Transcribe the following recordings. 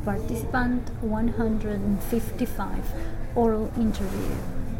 Participant 155 Oral Interview.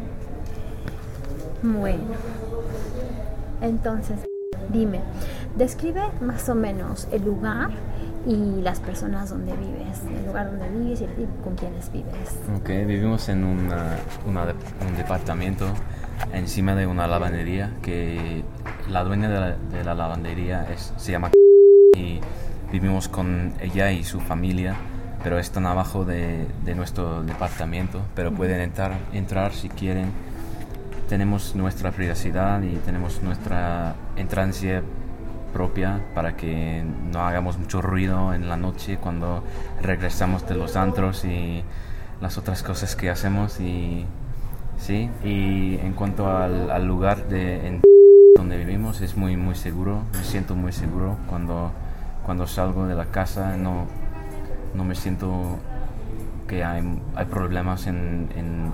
Bueno, entonces, dime, describe más o menos el lugar y las personas donde vives, el lugar donde vives y con quienes vives. Ok, vivimos en un departamento encima de una lavandería, que la dueña de la lavandería se llama y vivimos con ella y su familia, pero están abajo de nuestro departamento, pero pueden entrar si quieren. Tenemos nuestra privacidad y tenemos nuestra entrancia propia para que no hagamos mucho ruido en la noche cuando regresamos de los antros y las otras cosas que hacemos. Y sí, y en cuanto al lugar donde vivimos, es muy muy seguro. Me siento muy seguro cuando salgo de la casa. No me siento que hay problemas en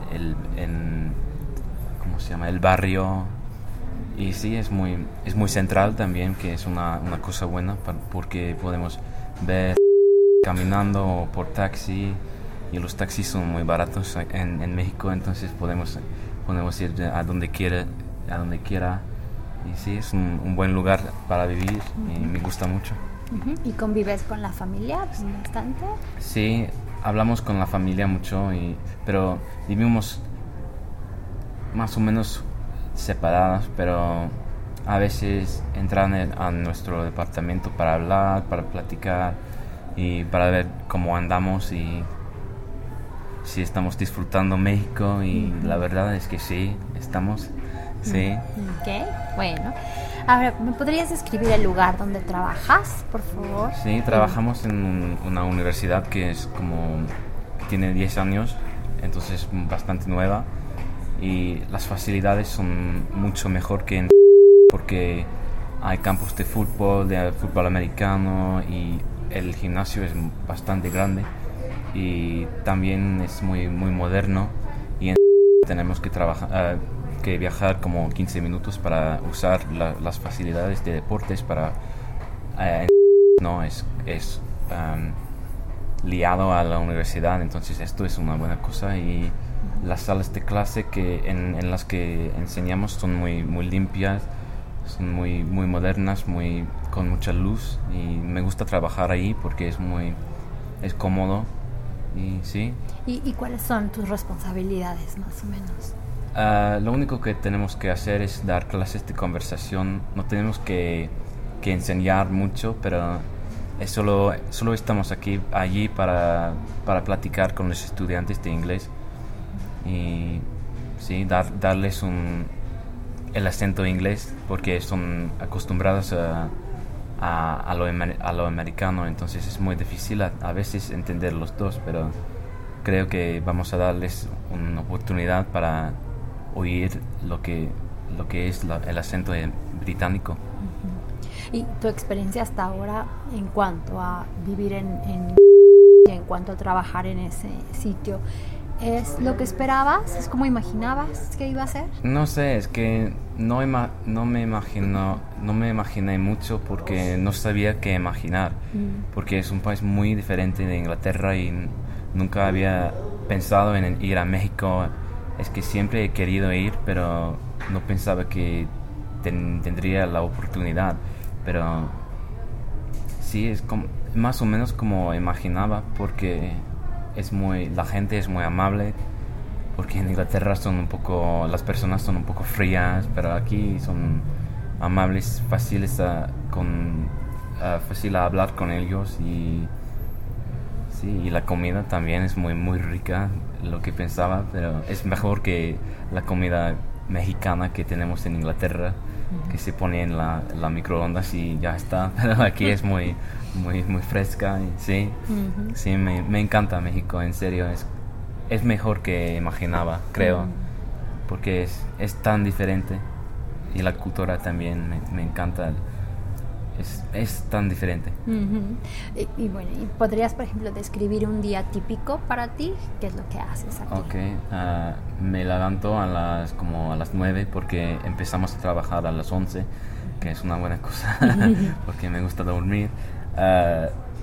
¿cómo se llama? El barrio. Y sí, es muy central también, que es una cosa buena porque podemos ver caminando o por taxi, y los taxis son muy baratos en México, entonces podemos ir a donde quiera. Y sí, es un buen lugar para vivir y me gusta mucho. ¿Y convives con la familia bastante? Sí, hablamos con la familia mucho, pero vivimos más o menos separadas, pero a veces entran a nuestro departamento para hablar, para platicar y para ver cómo andamos y si estamos disfrutando México, y la verdad es que sí, estamos. Sí. Ok, bueno. Ahora, ¿me podrías describir el lugar donde trabajas, por favor? Sí, trabajamos en una universidad que tiene 10 años, entonces bastante nueva, y las facilidades son mucho mejor porque hay campos de fútbol americano, y el gimnasio es bastante grande y también es muy muy moderno, y tenemos que viajar como 15 minutos para usar las facilidades de deportes no es liado a la universidad, entonces esto es una buena cosa. Y las salas de clase en las que enseñamos son muy muy limpias, son muy muy modernas, con mucha luz, y me gusta trabajar ahí porque es cómodo. Y sí. ¿Y cuáles son tus responsabilidades, más o menos? Lo único que tenemos que hacer es dar clases de conversación. No tenemos que enseñar mucho, pero solo estamos allí para platicar con los estudiantes de inglés, y sí, darles el acento inglés, porque son acostumbrados a lo americano, entonces es muy difícil a veces entender los dos, pero creo que vamos a darles una oportunidad para oír lo que es el acento británico. ¿Y tu experiencia hasta ahora en cuanto a vivir en cuanto a trabajar en ese sitio, es lo que esperabas? ¿Es como imaginabas que iba a ser? No sé, es que no me imaginé mucho, porque no sabía qué imaginar, porque es un país muy diferente de Inglaterra y nunca había pensado en ir a México. Es que siempre he querido ir, pero no pensaba que tendría la oportunidad. Pero sí, es más o menos como imaginaba, porque la gente es muy amable, porque en Inglaterra las personas son un poco frías, pero aquí son amables, fácil a hablar con ellos, y sí, y la comida también es muy muy rica, lo que pensaba, pero es mejor que la comida mexicana que tenemos en Inglaterra, que se pone en la microondas y ya está. Pero aquí es muy muy muy fresca, y sí, sí, me encanta México, en serio, es mejor que imaginaba, creo, porque es tan diferente, y la cultura también me encanta. Es tan diferente. Y bueno, ¿podrías, por ejemplo, describir un día típico para ti? ¿Qué es lo que haces aquí? Okay, me levanto a las 9, porque empezamos a trabajar a las 11, que es una buena cosa, porque me gusta dormir.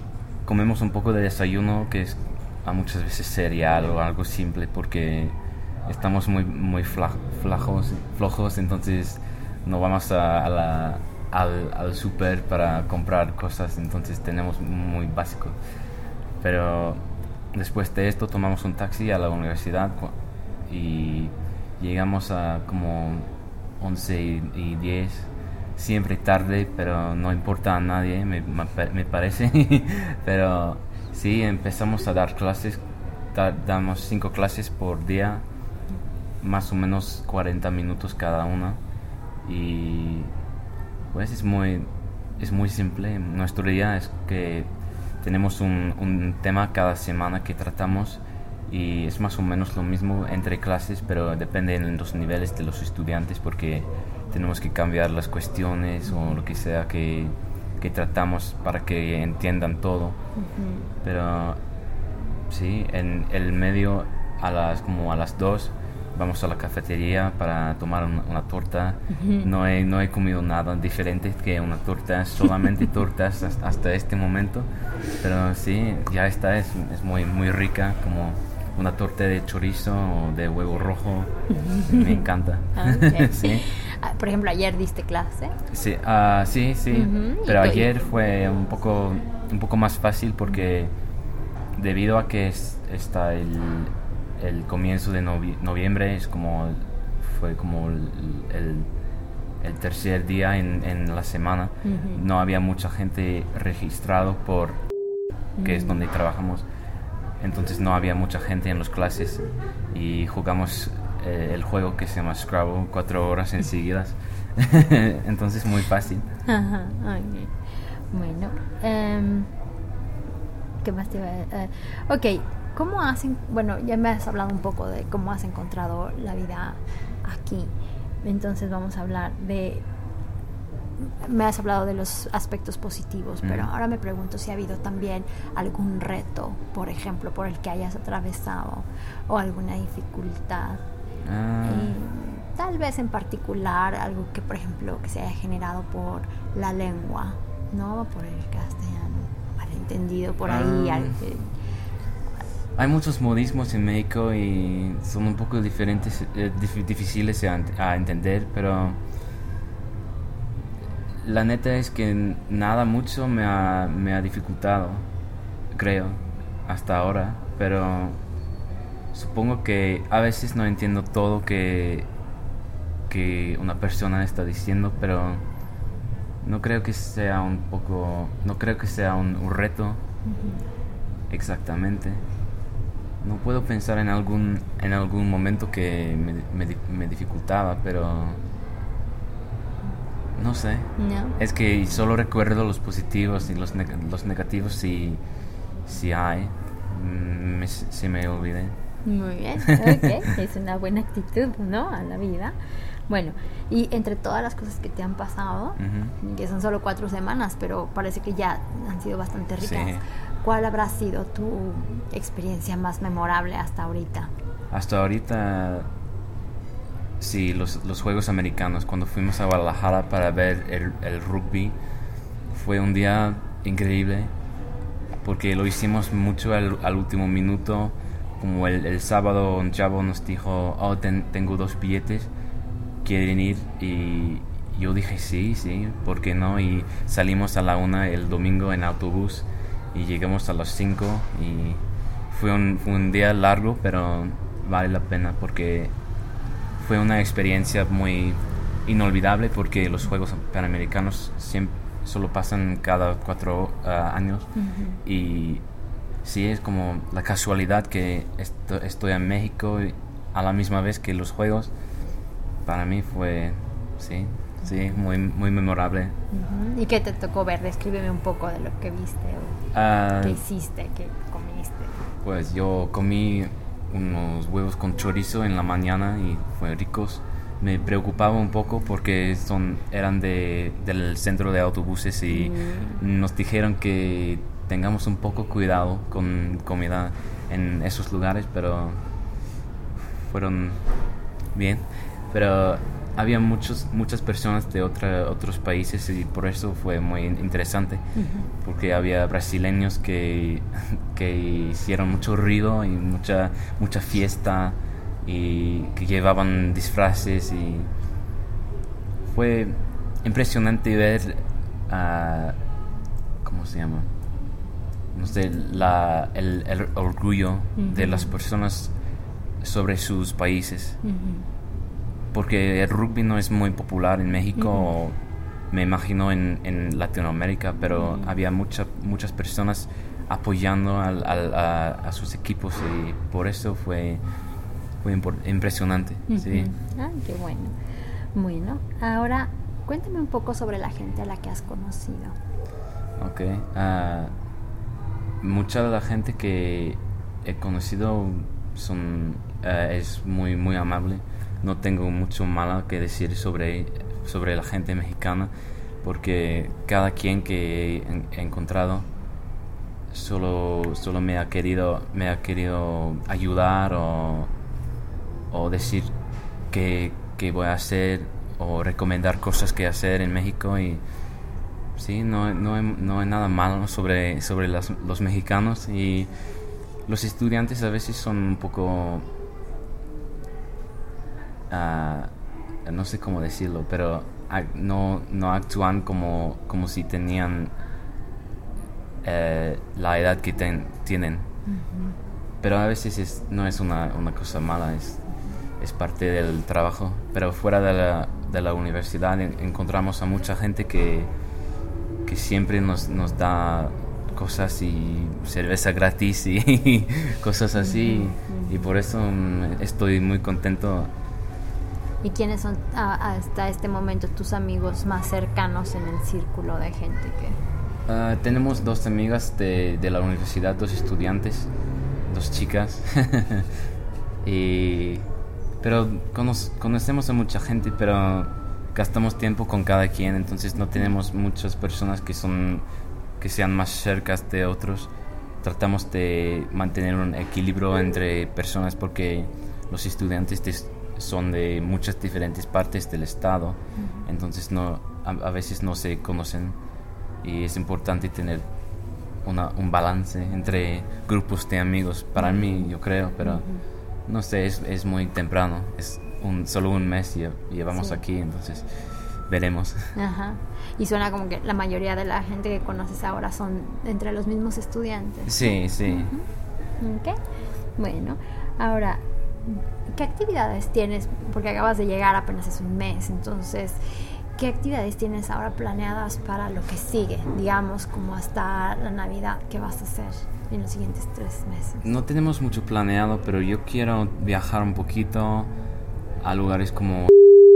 comemos un poco de desayuno, que es a muchas veces cereal o algo simple, porque estamos muy flojos, entonces no vamos al súper para comprar cosas, entonces tenemos muy básico. Pero después de esto tomamos un taxi a la universidad y llegamos a como 11:10, siempre tarde, pero no importa a nadie, me parece. Pero sí, empezamos a dar clases, damos 5 clases por día, más o menos 40 minutos cada una, y pues es muy simple. Nuestro día es que tenemos un tema cada semana que tratamos, y es más o menos lo mismo entre clases, pero depende de los niveles de los estudiantes, porque tenemos que cambiar las cuestiones o lo que sea que tratamos para que entiendan todo. Pero sí, en el medio a las 2 vamos a la cafetería para tomar una torta. No he comido nada diferente que una torta, solamente tortas hasta este momento, pero sí, ya está, es muy rica, como una torta de chorizo o de huevo rojo. Me encanta. Okay. Sí. Por ejemplo, ayer diste clase. Sí, sí. Pero ayer fue un poco más fácil, porque debido a que está el comienzo de noviembre, fue como el tercer día en la semana. No había mucha gente registrado que es donde trabajamos. Entonces no había mucha gente en las clases, y jugamos el juego que se llama Scrabble 4 horas seguidas. Entonces muy fácil. Ajá, okay. Bueno, ¿qué más te iba a decir? Ok, ¿cómo hacen? Bueno, ya me has hablado un poco de cómo has encontrado la vida aquí. Entonces vamos a hablar me has hablado de los aspectos positivos, pero ahora me pregunto si ha habido también algún reto, por ejemplo, por el que hayas atravesado, o alguna dificultad. Tal vez en particular algo que, por ejemplo, que se haya generado por la lengua, ¿no? Por el castellano, malentendido por ahí. Hay muchos modismos en México y son un poco diferentes, difíciles a entender, pero la neta es que nada mucho me ha dificultado, creo, hasta ahora. Pero supongo que a veces no entiendo todo que una persona está diciendo, pero no creo que sea un reto. Exactamente. No puedo pensar en algún momento que me dificultaba, pero no sé. No. Es que solo recuerdo los positivos, y los negativos si hay. Se me olvidé. Muy bien, okay. Es una buena actitud, ¿no? A la vida. Bueno, y entre todas las cosas que te han pasado, que son solo 4 semanas, pero parece que ya han sido bastante ricas. Sí. ¿Cuál habrá sido tu experiencia más memorable hasta ahorita? Hasta ahorita, sí, los Juegos Americanos. Cuando fuimos a Guadalajara para ver el rugby, fue un día increíble, porque lo hicimos mucho al último minuto. Como el sábado un chavo nos dijo, tengo 2 billetes, ¿quieren ir? Y yo dije sí, ¿por qué no? Y salimos a la 1 el domingo en autobús y llegamos a las 5, y fue un día largo, pero vale la pena, porque fue una experiencia muy inolvidable, porque los Juegos Panamericanos solo pasan cada 4 años. Y sí, es como la casualidad que estoy en México a la misma vez que los Juegos. Para mí fue, sí, muy memorable. ¿Y qué te tocó ver? Descríbeme un poco de lo que viste, o qué hiciste, qué comiste. Pues yo comí unos huevos con chorizo en la mañana y fue ricos. Me preocupaba un poco porque eran del centro de autobuses, y nos dijeron que tengamos un poco cuidado con comida en esos lugares, pero fueron bien. Pero había muchas personas de otros países y por eso fue muy interesante, porque había brasileños que hicieron mucho ruido y mucha fiesta y que llevaban disfraces y fue impresionante ver ¿cómo se llama? No sé, el orgullo de las personas sobre sus países. Porque el rugby no es muy popular en México, me imagino en Latinoamérica, pero había muchas personas apoyando a sus equipos y por eso fue impresionante. Sí. Ah, qué bueno. Bueno, ahora cuéntame un poco sobre la gente a la que has conocido. Ok. Mucha de la gente que he conocido es muy amable. No tengo mucho malo que decir sobre la gente mexicana, porque cada quien que he encontrado solo me ha querido ayudar o decir qué voy a hacer o recomendar cosas que hacer en México. Y sí, no hay nada malo sobre los mexicanos. Y los estudiantes a veces son un poco no sé cómo decirlo, pero no actúan como si tenían la edad que tienen. Pero a veces no es una cosa mala, es parte del trabajo. Pero fuera de la universidad encontramos a mucha gente que siempre nos da cosas y cerveza gratis y cosas así, y por eso estoy muy contento. ¿Y quiénes son hasta este momento tus amigos más cercanos en el círculo de gente que...? Tenemos 2 amigas de la universidad, 2 estudiantes, 2 chicas. Pero conocemos a mucha gente, pero gastamos tiempo con cada quien, entonces no tenemos muchas personas que sean más cercas de otros. Tratamos de mantener un equilibrio entre personas porque los estudiantes son de muchas diferentes partes del estado, entonces a veces no se conocen y es importante tener un balance entre grupos de amigos, para mí, yo creo, pero no sé, es muy temprano, es solo un mes y llevamos aquí, entonces veremos. Ajá. Y suena como que la mayoría de la gente que conoces ahora son entre los mismos estudiantes. Sí. Ok. Bueno, ahora, ¿qué actividades tienes? Porque acabas de llegar apenas hace un mes, entonces, ¿qué actividades tienes ahora planeadas para lo que sigue? Digamos, como hasta la Navidad, ¿qué vas a hacer en los siguientes 3 meses? No tenemos mucho planeado, pero yo quiero viajar un poquito a lugares como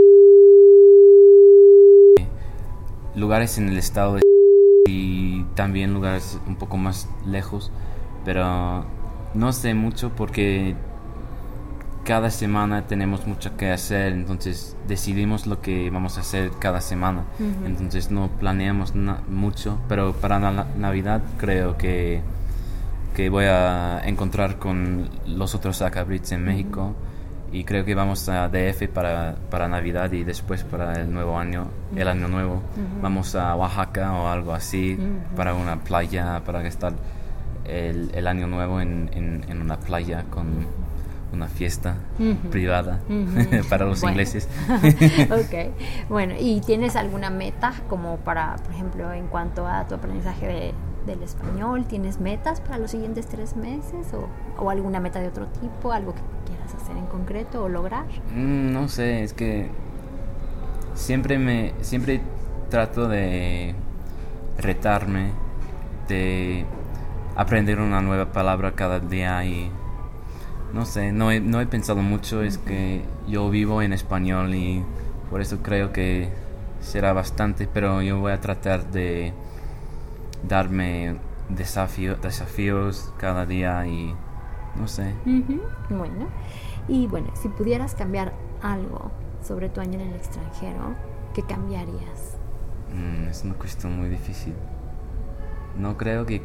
lugares en el estado de y también lugares un poco más lejos, pero no sé mucho porque cada semana tenemos mucho que hacer, entonces decidimos lo que vamos a hacer cada semana. Entonces no planeamos mucho, pero para Navidad creo que voy a encontrar con los otros Acabrits en México, y creo que vamos a DF para Navidad y después para el nuevo año, el año nuevo, vamos a Oaxaca o algo así, para una playa, para estar el año nuevo en una playa con una fiesta privada para los ingleses. Ok, bueno, ¿y tienes alguna meta como para, por ejemplo, en cuanto a tu aprendizaje del español? ¿Tienes metas para los siguientes 3 meses o alguna meta de otro tipo, algo que quieras hacer en concreto o lograr? No sé, es que siempre trato de retarme, de aprender una nueva palabra cada día, y no sé, no he pensado mucho. Es que yo vivo en español y por eso creo que será bastante, pero yo voy a tratar de darme desafíos cada día y no sé. Bueno, y bueno, si pudieras cambiar algo sobre tu año en el extranjero, ¿qué cambiarías? Es una cuestión muy difícil. No creo que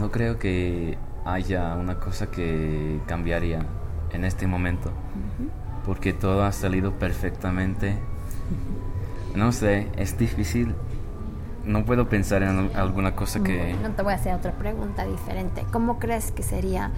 haya una cosa que cambiaría en este momento. porque todo ha salido perfectamente. No sé, es difícil. No puedo pensar en alguna cosa que... No te voy a hacer otra pregunta diferente. ¿Cómo crees que sería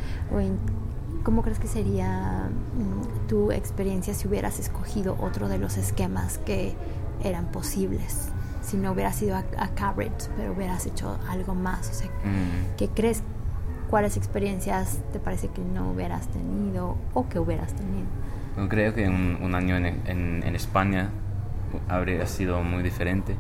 tu experiencia si hubieras escogido otro de los esquemas que eran posibles? Si no hubieras ido a Cambridge, pero hubieras hecho algo más. O sea, ¿qué crees? ¿Cuáles experiencias te parece que no hubieras tenido o que hubieras tenido? Creo que un año en España habría sido muy diferente.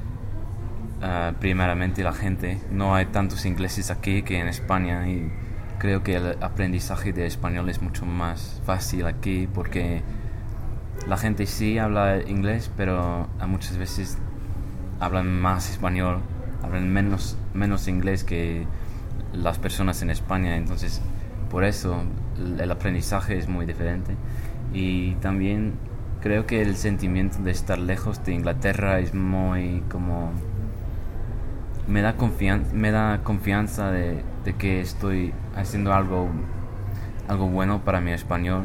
Primeramente la gente, no hay tantos ingleses aquí que en España, y creo que el aprendizaje de español es mucho más fácil aquí porque la gente sí habla inglés, pero muchas veces hablan más español, hablan menos inglés que las personas en España. Entonces por eso el aprendizaje es muy diferente. Y también creo que el sentimiento de estar lejos de Inglaterra es muy como... me da confianza de que estoy haciendo algo bueno para mi español.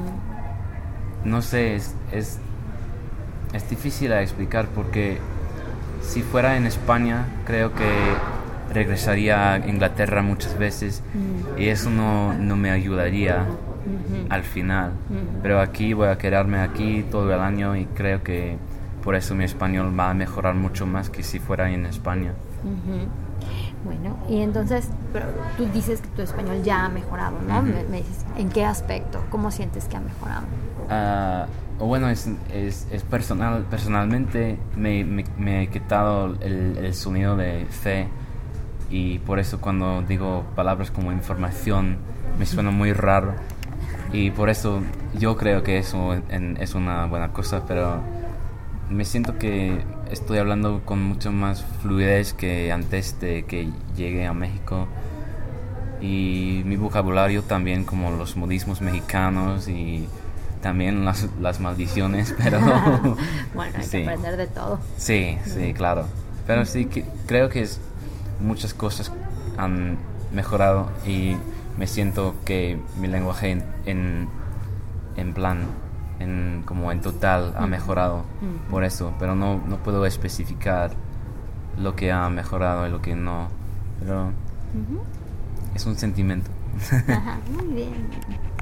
No sé, es difícil de explicar porque si fuera en España creo que regresaría a Inglaterra muchas veces y eso no me ayudaría al final. Pero aquí voy a quedarme aquí todo el año y creo que por eso mi español va a mejorar mucho más que si fuera en España. Bueno, y entonces, pero tú dices que tu español ya ha mejorado, ¿no? Me dices, ¿en qué aspecto? ¿Cómo sientes que ha mejorado? Bueno, es personal. Personalmente me he quitado el sonido de C y por eso cuando digo palabras como información me suena muy raro y por eso yo creo que eso es una buena cosa, pero me siento que estoy hablando con mucho más fluidez que antes de que llegue a México, y mi vocabulario también, como los modismos mexicanos y también las maldiciones, pero bueno, hay que aprender de todo. Sí, claro, pero sí creo que muchas cosas han mejorado y me siento que mi lenguaje en total ha mejorado por eso, pero no puedo especificar lo que ha mejorado y lo que no, pero es un sentimiento. Muy bien.